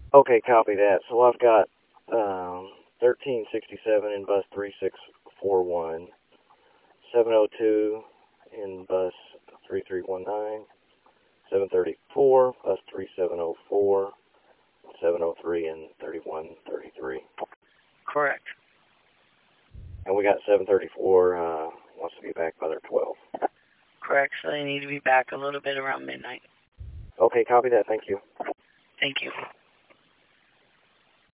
Okay, copy that. So I've got 1367 in bus 3641, 702 in bus 3319, 734 bus 3704, 703 and 3133. Correct. And we got 734 wants to be back by their 12. Correct. So they need to be back a little bit around midnight. Okay, copy that. Thank you. Thank you.